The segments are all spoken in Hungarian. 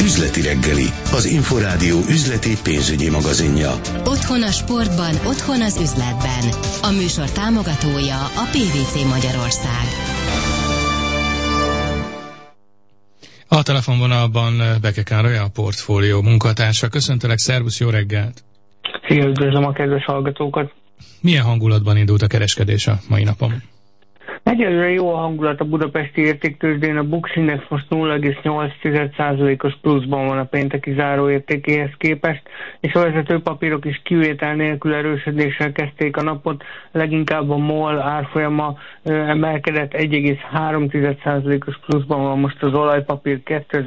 Üzleti reggeli, az Inforádió üzleti pénzügyi magazinja. Otthon a sportban, otthon az üzletben. A műsor támogatója a PVC Magyarország. A telefonvonalban Beke Károly, a Portfólió munkatársa. Köszöntelek, szervusz, jó reggelt! Szia, üdvözlöm a kedves hallgatókat! Milyen hangulatban indult a kereskedés a mai napon? Egyelőre jó a hangulat a budapesti értéktőzsdén, a Bux Index most 0,8%-os pluszban van a pénteki záróértékéhez képest, és a vezető papírok is kivétel nélkül erősödéssel kezdték a napot, leginkább a MOL árfolyama emelkedett, 1,3%-os pluszban van most az olajpapír,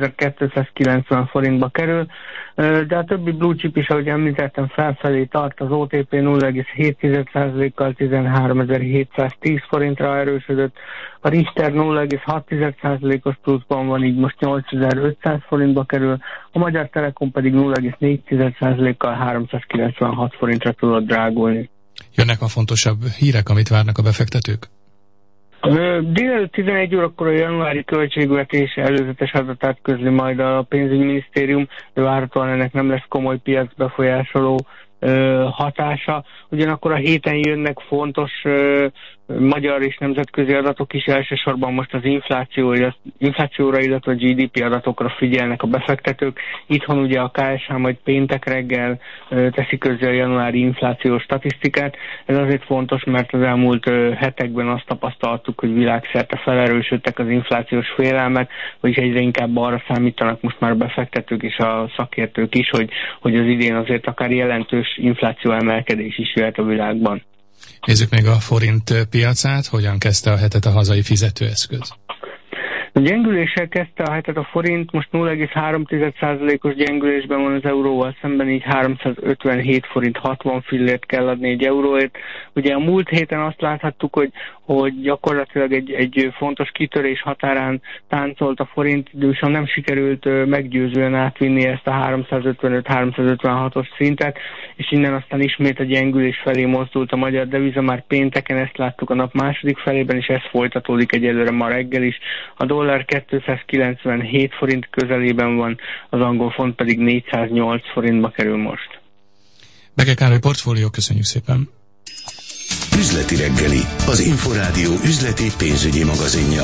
2290 forintba kerül, de a többi blue chip is, ahogy említettem, felfelé tart, az OTP 0,7%-kal 13.710 forintra erősödött, a Richter 0,6%-os pluszban van, így most 8500 forintba kerül, a Magyar Telekom pedig 0,4%-kal 396 forintra tudott drágulni. Jönnek a fontosabb hírek, amit várnak a befektetők? Délelőtt 11 órakor a januári költségvetés előzetes adatát közli majd a pénzügyminisztérium, de várhatóan ennek nem lesz komoly piacbefolyásoló hatása. Ugyanakkor a héten jönnek fontos magyar és nemzetközi adatok is, elsősorban most az inflációra, illetve a GDP adatokra figyelnek a befektetők. Itthon ugye a KSH majd péntek reggel teszi közzé a januári inflációs statisztikát. Ez azért fontos, mert az elmúlt hetekben azt tapasztaltuk, hogy világszerte felerősödtek az inflációs félelmek, vagyis egyre inkább arra számítanak most már a befektetők és a szakértők is, hogy az idén azért akár jelentős infláció emelkedés is jöhet a világban. Nézzük még a forint piacát, hogyan kezdte a hetet a hazai fizetőeszköz? A gyengüléssel kezdte a hetet a forint, most 0,3%-os gyengülésben van az euróval szemben, így 357 forint 60 fillért kell adni egy euróért. Ugye a múlt héten azt láthattuk, hogy gyakorlatilag egy fontos kitörés határán táncolt a forint, de viszont nem sikerült meggyőzően átvinni ezt a 355-356-os szintet, és innen aztán ismét a gyengülés felé mozdult a magyar deviza, már pénteken ezt láttuk a nap második felében, és ez folytatódik egyelőre ma reggel is. A dollár 297 forint közelében van, az angol font pedig 408 forintba kerül most. Beke Károly, Portfólió, köszönjük szépen! Üzleti reggeli, az Inforádió üzleti pénzügyi magazinja.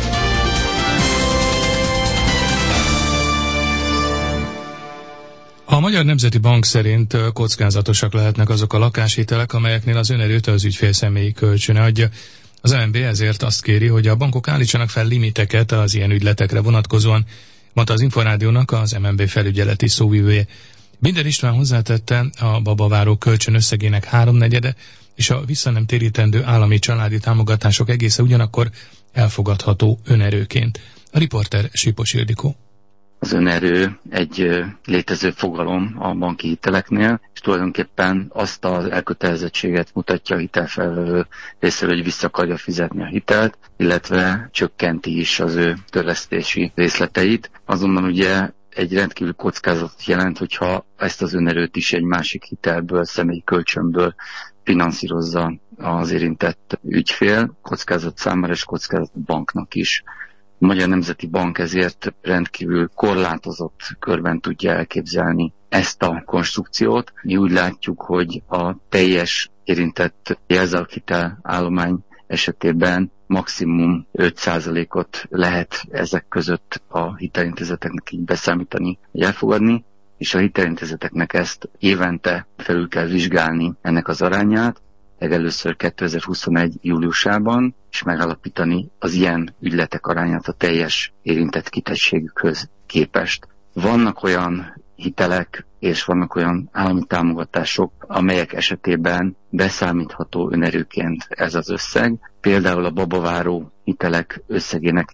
A Magyar Nemzeti Bank szerint kockázatosak lehetnek azok a lakáshitelek, amelyeknél az önerőt az ügyfél személyi kölcsöne adja. Az MNB ezért azt kéri, hogy a bankok állítsanak fel limiteket az ilyen ügyletekre vonatkozóan, mondta az Inforádiónak az MNB felügyeleti szóvivője. Binder István hozzátette, a babaváró kölcsön összegének 3/4 és a vissza nem térítendő állami családi támogatások egésze ugyanakkor elfogadható önerőként. A riporter Sipos Ildikó. Az önerő egy létező fogalom a banki hiteleknél, és tulajdonképpen azt az elkötelezettséget mutatja a hitelfelvevő részéről, hogy vissza akarja fizetni a hitelt, illetve csökkenti is az ő törlesztési részleteit. Azonban ugye egy rendkívül kockázatot jelent, hogyha ezt az önerőt is egy másik hitelből, személyi kölcsönből finanszírozza az érintett ügyfél, kockázat számára és kockázat a banknak is. A Magyar Nemzeti Bank ezért rendkívül korlátozott körben tudja elképzelni ezt a konstrukciót. Mi úgy látjuk, hogy a teljes érintett jelzáloghitel állomány esetében maximum 5%-ot lehet ezek között a hitelintézeteknek így beszámítani, vagy elfogadni, és a hitelintézeteknek ezt évente felül kell vizsgálni ennek az arányát, legelőször 2021. júliusában, és megállapítani az ilyen ügyletek arányát a teljes érintett kitettségükhöz képest. Vannak olyan hitelek és vannak olyan állami támogatások, amelyek esetében beszámítható önerőként ez az összeg. Például a babaváró hitelek összegének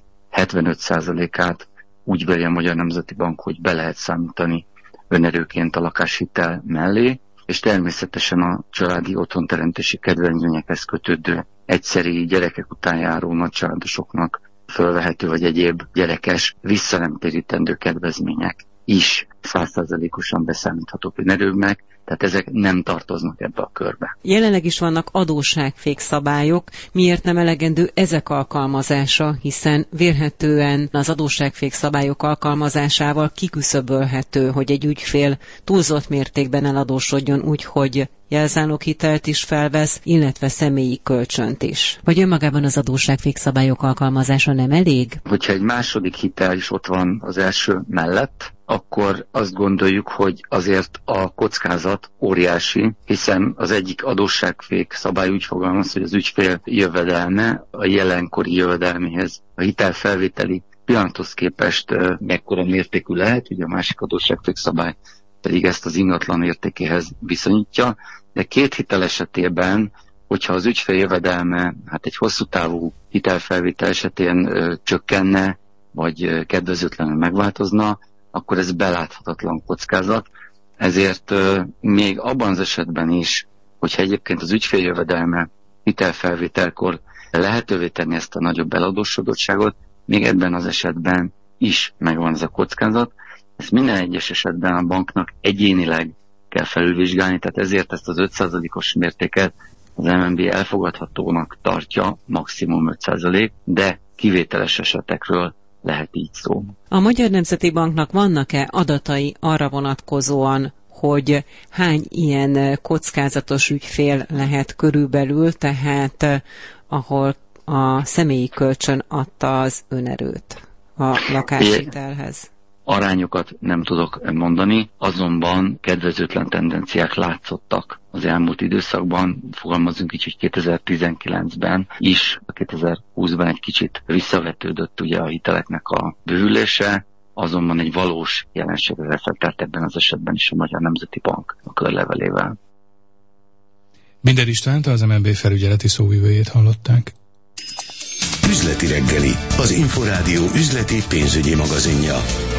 75%-át úgy veri a Magyar Nemzeti Bank, hogy be lehet számítani önerőként a lakáshitel mellé, és természetesen a családi otthonteremtési kedvezményekhez kötődő egyszeri gyerekek után járó nagycsaládosoknak fölvehető vagy egyéb gyerekes visszanemtérítendő kedvezmények. is 100%-osan beszámítható önerőmnek, tehát ezek nem tartoznak ebbe a körbe. Jelenleg is vannak adósságfék szabályok. Miért nem elegendő ezek alkalmazása, hiszen vélhetően az adósságfék szabályok alkalmazásával kiküszöbölhető, hogy egy ügyfél túlzott mértékben eladósodjon úgy, hogy jelzáloghitelt is felvesz, illetve személyi kölcsönt is. Vagy önmagában az adósságfék szabályok alkalmazása nem elég? Hogyha egy második hitel is ott van az első mellett, akkor azt gondoljuk, hogy azért a kockázat óriási, hiszen az egyik adósságfék szabály úgy fogalmaz, hogy az ügyfél jövedelme a jelenkori jövedelméhez, a hitelfelvételi pillanathoz képest mekkora mértékű lehet, ugye a másik adósságfék szabály pedig ezt az ingatlan értékéhez viszonyítja, de két hitel esetében, hogyha az ügyfél jövedelme egy hosszú távú hitelfelvétel esetén csökkenne, vagy kedvezőtlenül megváltozna, akkor ez beláthatatlan kockázat. Ezért még abban az esetben is, hogyha egyébként az ügyfél jövedelme hitelfelvételkor lehetővé tenni ezt a nagyobb eladósodottságot, még ebben az esetben is megvan ez a kockázat. Ezt minden egyes esetben a banknak egyénileg kell felülvizsgálni, tehát ezért ezt az 5%-os mértéket az MNB elfogadhatónak tartja, maximum 5%, de kivételes esetekről lehet így szó. A Magyar Nemzeti Banknak vannak-e adatai arra vonatkozóan, hogy hány ilyen kockázatos ügyfél lehet körülbelül, tehát ahol a személyi kölcsön adta az önerőt a lakáshitelhez? Arányokat nem tudok mondani, azonban kedvezőtlen tendenciák látszottak az elmúlt időszakban. Fogalmazunk így, hogy 2019-ben is, 2020-ban egy kicsit visszavetődött ugye a hiteleknek a bővülése, azonban egy valós jelenségre reflektált ebben az esetben is a Magyar Nemzeti Bank a körlevelével. Binder Istvánt, az MNB felügyeleti szóvivőjét hallották. Üzleti reggeli, az Inforádió üzleti pénzügyi magazinja.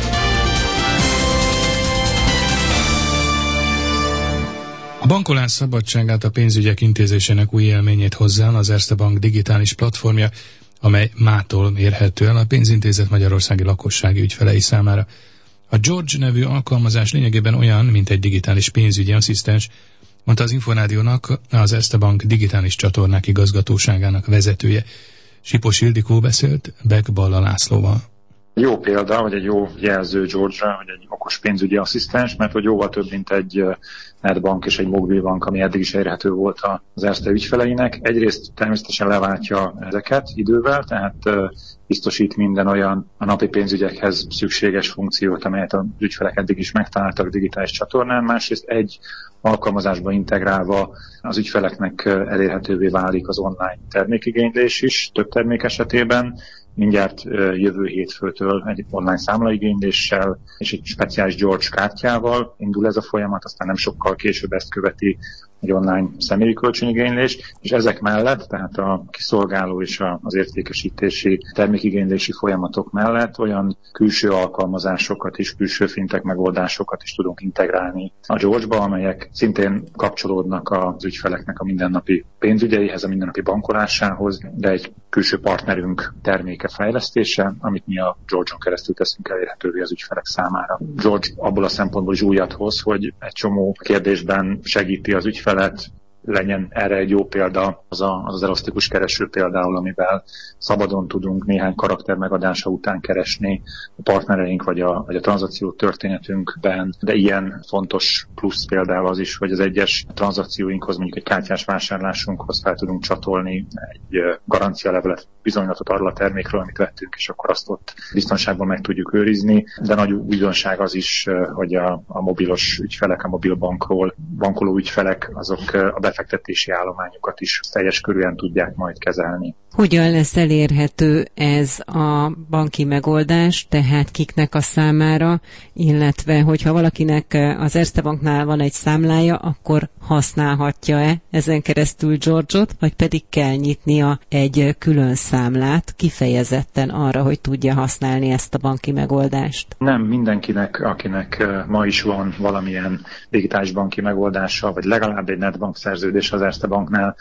A bankolás szabadságát, a pénzügyek intézésének új élményét hozzá az Erste Bank digitális platformja, amely mától érhető el a pénzintézet magyarországi lakossági ügyfelei számára. A George nevű alkalmazás lényegében olyan, mint egy digitális pénzügyi asszisztens, mondta az Inforádiónak az Erste Bank digitális csatornák igazgatóságának vezetője. Sipos Ildikó beszélt Beck Balla Lászlóval. Jó példa, vagy egy jó jelző George-ra, hogy egy okos pénzügyi asszisztens, mert hogy jóval több, mint egy netbank és egy mobilbank, ami eddig is elérhető volt az Erste ügyfeleinek. Egyrészt természetesen leváltja ezeket idővel, tehát biztosít minden olyan a napi pénzügyekhez szükséges funkciót, amelyet az ügyfelek eddig is megtaláltak digitális csatornán. Másrészt egy alkalmazásba integrálva az ügyfeleknek elérhetővé válik az online termékigénylés is, több termék esetében. Mindjárt jövő hétfőtől egy online számlaigényléssel és egy speciális George kártyával indul ez a folyamat, aztán nem sokkal később ezt követi egy online személyi kölcsönigénylés, és ezek mellett, tehát a kiszolgáló és az értékesítési termékigénylési folyamatok mellett olyan külső alkalmazásokat is, külső fintech megoldásokat is tudunk integrálni a George-ba, amelyek szintén kapcsolódnak az ügyfeleknek a mindennapi pénzügyeihez, a mindennapi bankolásához, de egy külső partnerünk terméke fejlesztése, amit mi a George-on keresztül teszünk elérhetővé az ügyfelek számára. George abból a szempontból is újat hoz, hogy egy csomó kérdésben segíti az ügyfelet, legyen erre egy jó példa az elasztikus kereső például, amivel szabadon tudunk néhány karakter megadása után keresni a partnereink vagy a tranzakció történetünkben, de ilyen fontos plusz például az is, hogy az egyes tranzakcióinkhoz, mondjuk egy kártyás vásárlásunkhoz fel tudunk csatolni egy garancialevelet, bizonylatot arról a termékről, amit vettünk, és akkor azt ott biztonságban meg tudjuk őrizni, de nagy újdonság az is, hogy a mobilos ügyfelek, a mobilbankról bankoló ügyfelek, azok a befektetési állományokat is teljes körűen tudják majd kezelni. Hogyan lesz elérhető ez a banki megoldás, tehát kiknek a számára, illetve hogyha valakinek az Erste Banknál van egy számlája, akkor használhatja-e ezen keresztül George-ot, vagy pedig kell nyitnia egy külön számlát kifejezetten arra, hogy tudja használni ezt a banki megoldást? Nem mindenkinek, akinek ma is van valamilyen digitális banki megoldása, vagy legalább egy netbank szerződés az Erste Banknál,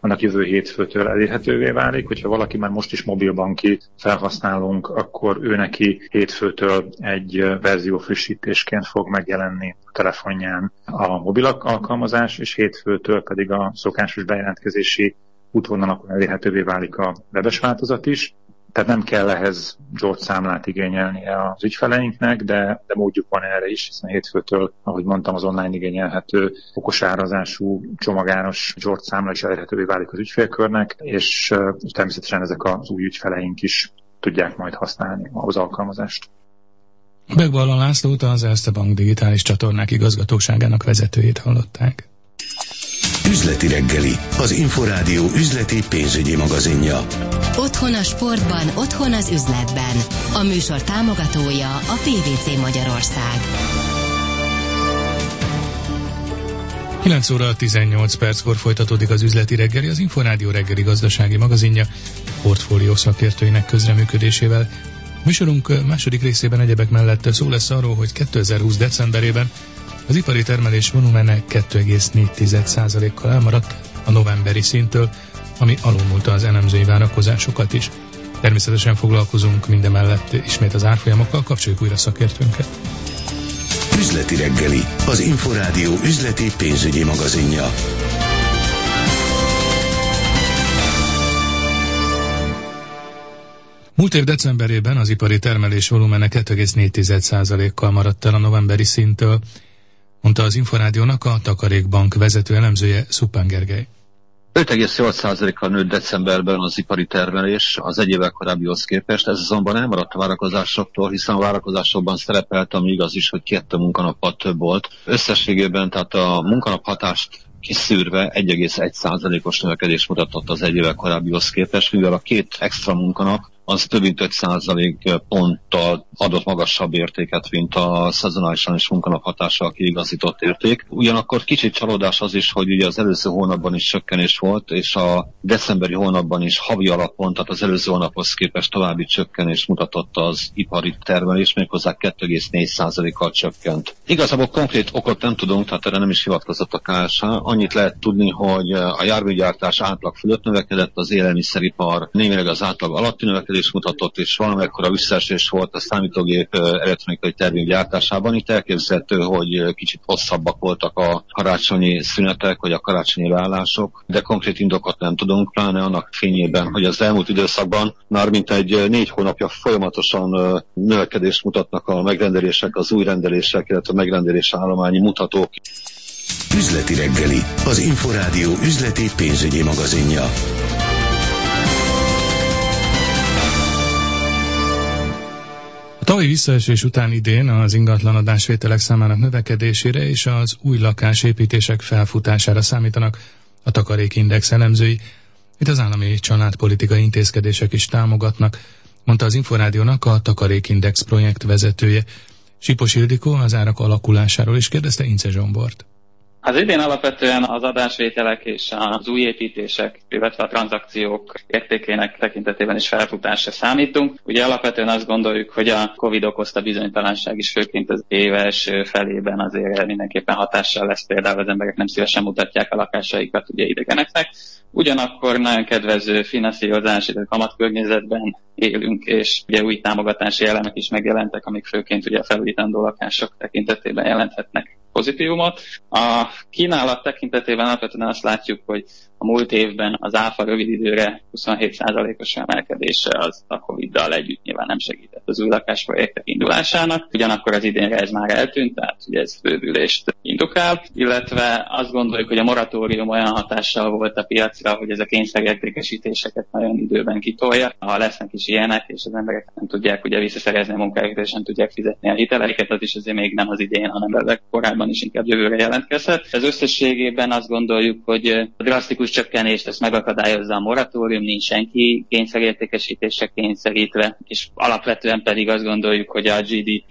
annak jövő hétfőtől elérhetővé válik. Hogyha valaki már most is mobilbanki felhasználónk, akkor ő neki hétfőtől egy verziófrissítésként fog megjelenni a telefonján a mobil alkalmazás, és hétfőtől pedig a szokásos bejelentkezési útvonalakon elérhetővé válik a webes változat is. Tehát nem kell ehhez George számlát igényelnie az ügyfeleinknek, de módjuk van erre is, hiszen hétfőtől, ahogy mondtam, az online igényelhető okosárazású csomagáros George számla is elérhetővé válik az ügyfélkörnek, és természetesen ezek az új ügyfeleink is tudják majd használni az alkalmazást. Begvalla Lászlót, az Erste Bank digitális csatornák igazgatóságának vezetőjét hallották. Üzleti reggeli, az Inforádió üzleti pénzügyi magazinja. Otthon a sportban, otthon az üzletben. A műsor támogatója a PVC Magyarország. 9 óra 18 perckor folytatódik az üzleti reggeli, az Inforádió reggeli gazdasági magazinja portfólió szakértőinek közreműködésével. Műsorunk második részében egyebek mellett szó lesz arról, hogy 2020 decemberében az ipari termelés volumene 2,4%-kal elmaradt a novemberi szinttől, ami alulmúlta az elemzői várakozásokat is. Természetesen foglalkozunk mindemellett ismét az árfolyamokkal, kapcsoljuk újra szakértőnket. Üzleti reggeli, az Inforádió üzleti pénzügyi magazinja. Múlt év decemberében az ipari termelés volumene 2,4%-kal maradt el a novemberi szinttől, mondta az Inforádiónak a Takarékbank vezető elemzője, Szupán Gergely. 5,8%-kal nőtt decemberben az ipari termelés az egy évvel korábbihoz képest, ez azonban elmaradt a várakozásoktól, hiszen a várakozásokban szerepelt, ami igaz is, hogy 2 munkanappal több volt. Összességében tehát a munkanap hatást kiszűrve 1,1%-os növekedés mutatott az egy évvel korábbihoz képest, mivel a 2 extra munkanap az több mint 5% ponttal adott magasabb értéket, mint a szezonálisan és munkanap hatással kiigazított érték. Ugyanakkor kicsit csalódás az is, hogy ugye az előző hónapban is csökkenés volt, és a decemberi hónapban is havi alapon, tehát az előző hónaphoz képest további csökkenés mutatott az ipari termelés, méghozzá 2,4%-kal csökkent. Igazából konkrét okot nem tudunk, tehát erre nem is hivatkozott a KSH. Annyit lehet tudni, hogy a járműgyártás átlag fölött növekedett, az élelmiszeripar némileg az átlag alatti növekedés mutatott, és valamekkora visszaesés volt a számítógép elektronikai termék gyártásában. Itt elképzelhető, hogy kicsit hosszabbak voltak a karácsonyi szünetek, vagy a karácsonyi leállások, de konkrét indokot nem tudunk, pláne annak fényében, hogy az elmúlt időszakban már mintegy 4 hónapja folyamatosan növekedést mutatnak a megrendelések, az új rendelések, illetve a megrendelés állományi mutatók. Üzleti reggeli, az Inforádió üzleti pénzügyi magazinja. A tavalyi visszaesés után idén az ingatlan adásvételek számának növekedésére és az új lakásépítések felfutására számítanak a Takarékindex elemzői. Itt az állami családpolitikai intézkedések is támogatnak, mondta az Inforádiónak a Takarékindex projekt vezetője. Sipos Ildikó az árak alakulásáról is kérdezte Ince Zsombort. Az idén alapvetően az adásvételek és az új építések, illetve a tranzakciók értékének tekintetében is felfutásra számítunk. Ugye alapvetően azt gondoljuk, hogy a Covid okozta bizonytalanság is főként az év első felében azért mindenképpen hatással lesz, például az emberek nem szívesen mutatják a lakásaikat ugye idegeneknek. Ugyanakkor nagyon kedvező finanszírozási, kamatkörnyezetben élünk, és ugye új támogatási elemek is megjelentek, amik főként ugye a felújítandó lakások tekintetében jelenthetnek pozitívumot. A kínálat tekintetében alapvetően azt látjuk, hogy a múlt évben az áfa rövid időre 27%-os emelkedése az a Covid-dal együtt nyilván nem segített az új lakásprojektek indulásának. Ugyanakkor az idénre ez már eltűnt, tehát ugye ez bővülést indukál, illetve azt gondoljuk, hogy a moratórium olyan hatással volt a piacra, hogy ez a kényszerértékesítéseket nagyon időben kitolja. Ha lesznek is ilyenek, és az emberek nem tudják ugye visszaszerezni a munkájukat, és nem tudják fizetni a hiteleiket, az is azért még nem az idén, hanem korábban is inkább jövőre jelentkezhet. Ez összességében azt gondoljuk, hogy a drasztikus csökkenést ezt megakadályozza a moratórium, nincs senki kényszerértékesítésre kényszerítve, és alapvetően pedig azt gondoljuk, hogy a GDP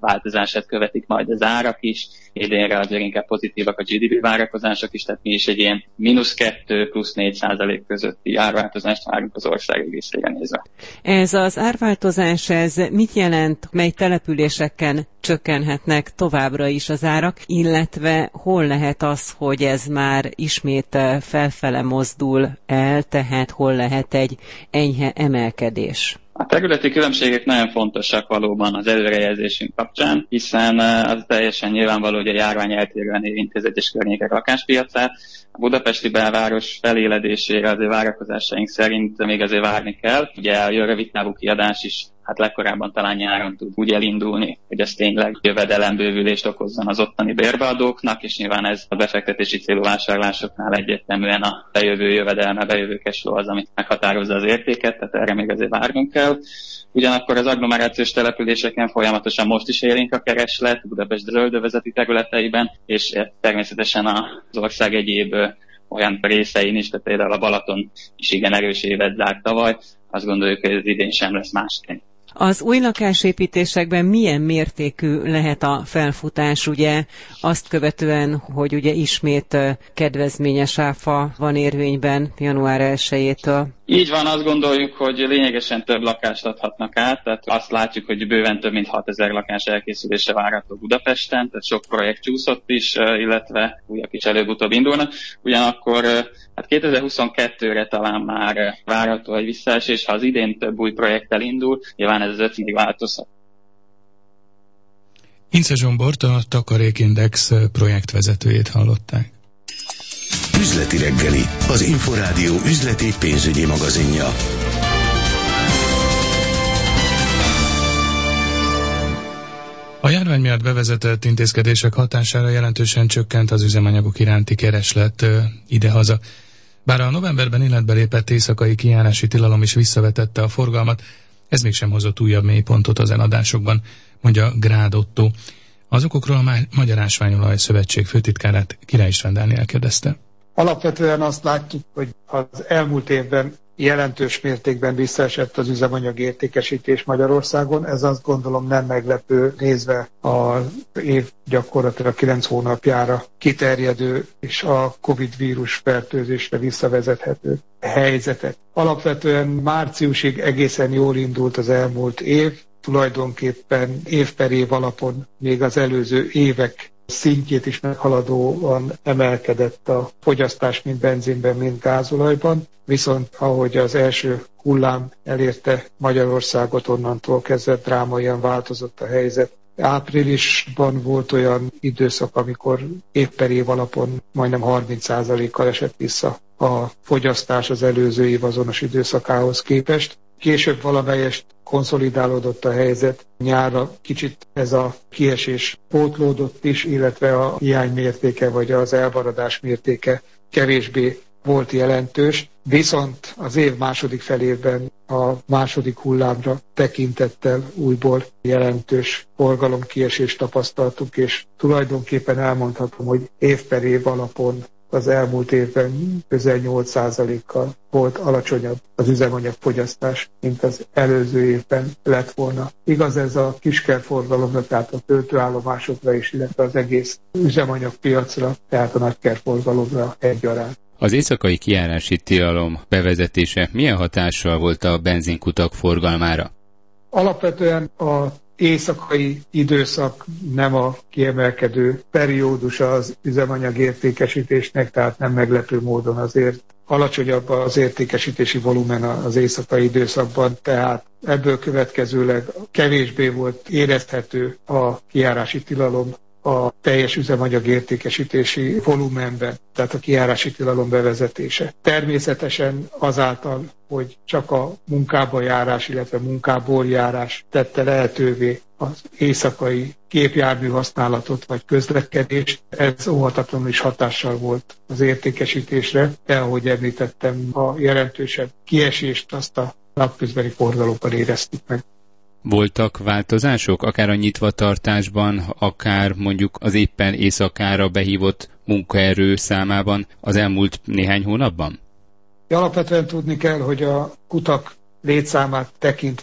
változását követik majd az árak is. Idénre azért inkább pozitívak a GDP várakozások is, tehát mi is egy ilyen -2 plusz 4% közötti árváltozást várunk az ország egészére nézve. Ez az árváltozás, ez mit jelent, mely településeken csökkenhetnek továbbra is az árak, illetve hol lehet az, hogy ez már ismét felfele mozdul el, tehát hol lehet egy enyhe emelkedés? A területi különbségek nagyon fontosak valóban az előrejelzésünk kapcsán, hiszen az teljesen nyilvánvaló, hogy a járvány eltérően érinti az egyes környékek lakáspiacát. A budapesti belváros feléledésére azért várakozásaink szerint még azért várni kell. Ugye a rövidtávú kiadás is legkorábban talán nyáron tud úgy elindulni, hogy ez tényleg jövedelembővülést okozzon az ottani bérbeadóknak, és nyilván ez a befektetési célú vásárlásoknál egyértelműen a bejövő jövedelme, bejövő cashflow az, ami meghatározza az értéket, tehát erre még azért várnunk kell. Ugyanakkor az agglomerációs településeken folyamatosan most is élénk a kereslet, Budapest zöldövezeti területeiben, és természetesen az ország egyéb olyan részein is, tehát például a Balaton is igen erős évet zárt tavaly, azt gondoljuk, hogy ez idén sem lesz másként. Az új lakásépítésekben milyen mértékű lehet a felfutás, ugye azt követően, hogy ugye ismét kedvezményes áfa van érvényben január 1-től? Így van, azt gondoljuk, hogy lényegesen több lakást adhatnak át, tehát azt látjuk, hogy bőven több mint 6000 lakás elkészülése várható Budapesten, tehát sok projekt csúszott is, illetve újak is előbb-utóbb indulnak. Ugyanakkor 2022-re talán már várható egy visszaesés, ha az idén több új projekt elindul, nyilván ez az 5 még változhat. Ince Zsombort, a Takarékindex projektvezetőjét hallották. Üzleti reggeli, az Inforádió üzleti pénzügyi magazinja. A járvány miatt bevezetett intézkedések hatására jelentősen csökkent az üzemanyagok iránti kereslet idehaza. Bár a novemberben életbe lépett éjszakai kijárási tilalom is visszavetette a forgalmat, ez mégsem hozott újabb mélypontot az eladásokban, mondja Grád Otto. Az okokról a Magyar Ásványolaj Szövetség főtitkárát Király István Dániel kérdezte. Alapvetően azt látjuk, hogy az elmúlt évben jelentős mértékben visszaesett az üzemanyag értékesítés Magyarországon. Ez azt gondolom nem meglepő, nézve az év gyakorlatilag 9 hónapjára kiterjedő és a Covid vírus fertőzésre visszavezethető helyzetet. Alapvetően márciusig egészen jól indult az elmúlt év, tulajdonképpen év per év alapon még az előző évek szintjét is meghaladóan emelkedett a fogyasztás mind benzinben, mind gázolajban, viszont ahogy az első hullám elérte Magyarországot, onnantól kezdve drámaian változott a helyzet. Áprilisban volt olyan időszak, amikor év per év alapon majdnem 30%-kal esett vissza a fogyasztás az előző év azonos időszakához képest. Később valamelyest konszolidálódott a helyzet, nyárra kicsit ez a kiesés pótlódott is, illetve a hiány mértéke vagy az elmaradás mértéke kevésbé volt jelentős, viszont az év második felében a második hullámra tekintettel újból jelentős forgalomkiesést tapasztaltuk, és tulajdonképpen elmondhatom, hogy év per év alapon az elmúlt évben közel 8%-kal volt alacsonyabb az üzemanyagfogyasztás, mint az előző évben lett volna. Igaz ez a kiskerforgalomra, tehát a töltőállomásokra is, illetve az egész üzemanyagpiacra, tehát a nagykerforgalomra egyaránt. Az éjszakai kijárási tilalom bevezetése milyen hatással volt a benzinkutak forgalmára? Alapvetően a éjszakai időszak nem a kiemelkedő periódusa az üzemanyag értékesítésnek, tehát nem meglepő módon azért alacsonyabb az értékesítési volumen az éjszakai időszakban, tehát ebből következőleg kevésbé volt érezhető a kijárási tilalom a teljes üzemanyag értékesítési volumenben, tehát a kijárási tilalom bevezetése. Természetesen azáltal, hogy csak a munkába járás, illetve munkából járás tette lehetővé az éjszakai gépjármű használatot vagy közlekedést, ez óhatatlanul is hatással volt az értékesítésre, de ahogy említettem, a jelentősebb kiesést azt a napközbeni forgalomban éreztük meg. Voltak változások, akár a nyitvatartásban, akár mondjuk az éppen éjszakára behívott munkaerő számában az elmúlt néhány hónapban? Alapvetően tudni kell, hogy a kutak létszámát tekintve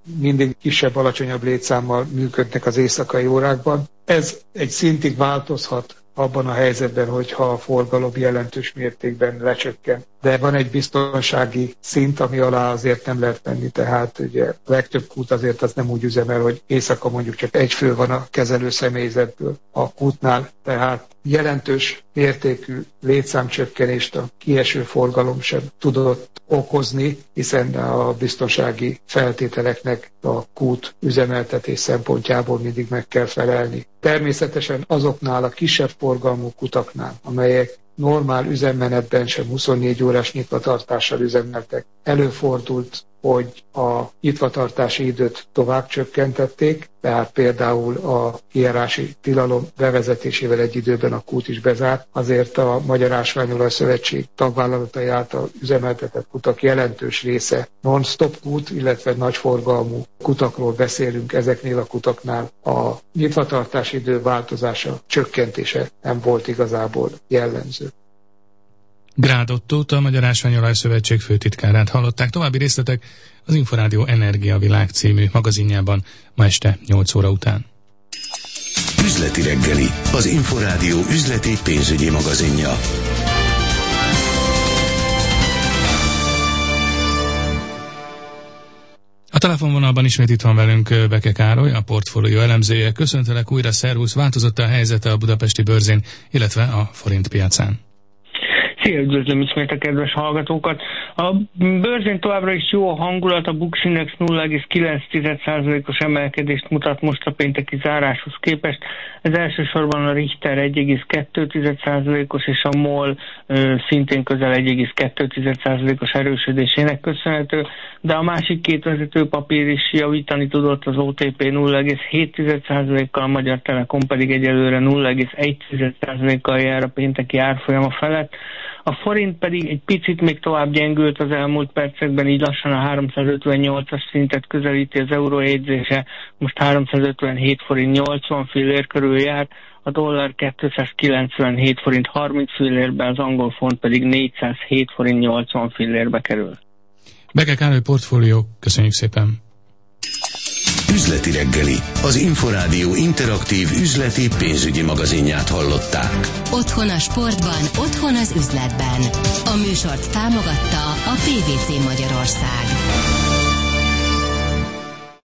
mindig kisebb, alacsonyabb létszámmal működnek az éjszakai órákban. Ez egy szintig változhat abban a helyzetben, hogyha a forgalom jelentős mértékben lecsökken. De van egy biztonsági szint, ami alá azért nem lehet menni, tehát ugye a legtöbb kút azért az nem úgy üzemel, hogy éjszaka mondjuk csak egy fő van a kezelő személyzetből a kútnál, tehát jelentős mértékű létszámcsökkenést a kieső forgalom sem tudott okozni, hiszen a biztonsági feltételeknek a kút üzemeltetés szempontjából mindig meg kell felelni. Természetesen azoknál a kisebb forgalmú kutaknál, amelyek normál üzemmenetben sem 24 órás nyitvatartással üzemeltek, előfordult, hogy a nyitvatartási időt tovább csökkentették, tehát például a kijárási tilalom bevezetésével egy időben a kút is bezárt, azért a Magyar Ásványolaj Szövetség tagvállalatai által üzemeltetett kutak jelentős része non-stop kút, illetve nagyforgalmú kutakról beszélünk, ezeknél a kutaknál a nyitvatartási idő változása, csökkentése nem volt igazából jellemző. Grád Ottót, a Magyar Ásványolaj Szövetség főtitkárát hallották. További részletek az Inforádió Energiavilág című magazinjában ma este 8 óra után. Üzleti reggeli, az Inforádió üzleti pénzügyi magazinja. A telefonvonalban ismét itt van velünk Beke Károly, a portfólió elemzője. Köszöntelek újra, szervusz! Változott a helyzete a budapesti bőrzén, illetve a forint piacán? Szia, üdvözlöm ismét a kedves hallgatókat! A bőrzén továbbra is jó a hangulat, a Bux Index 0,9%-os emelkedést mutat most a pénteki záráshoz képest. Ez elsősorban a Richter 1,2%-os és a MOL szintén közel 1,2%-os erősödésének köszönhető, de a másik két vezető papír is javítani tudott, az OTP 0,7%-kal, a Magyar Telekom pedig egyelőre 0,1%-kal jár a pénteki árfolyama felett. A forint pedig egy picit még tovább gyengült az elmúlt percekben, így lassan a 358-as szintet közelíti az euró jegyzése, most 357 forint 80 fillér körül jár, a dollár 297 forint 30 fillérbe, az angol font pedig 407 forint 80 fillérbe kerül. Beke Károly portfólió, köszönjük szépen! Üzleti reggeli, az Inforádió interaktív üzleti pénzügyi magazinját hallották. Otthon a sportban, otthon az üzletben. A műsort támogatta a PVC Magyarország.